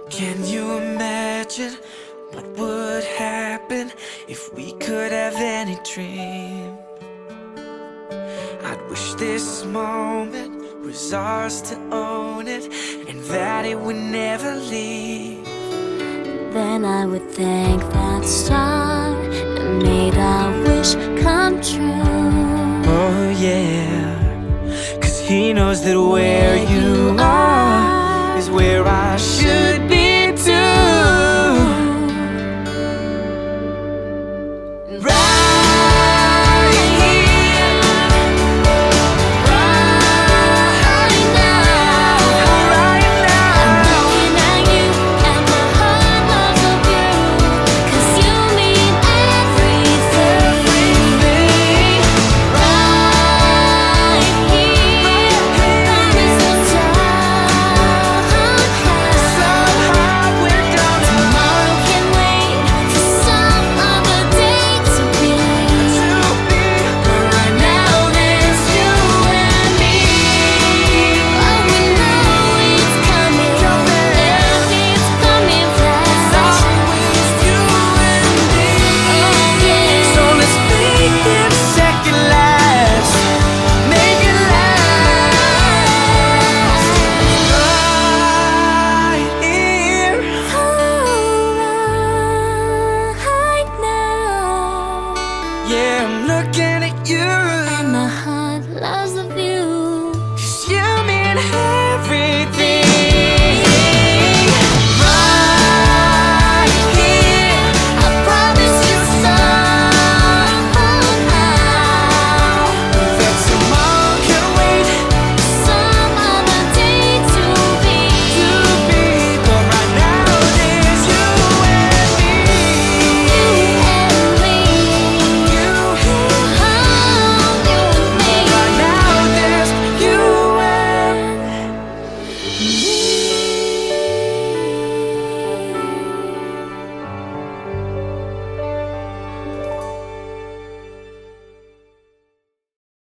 Can you imagine what would happen if we could have any dream? I'd wish this moment was ours to own it, and that it would never leave. Then I would thank that star that made our wish come true. Oh yeah, 'cause he knows that where you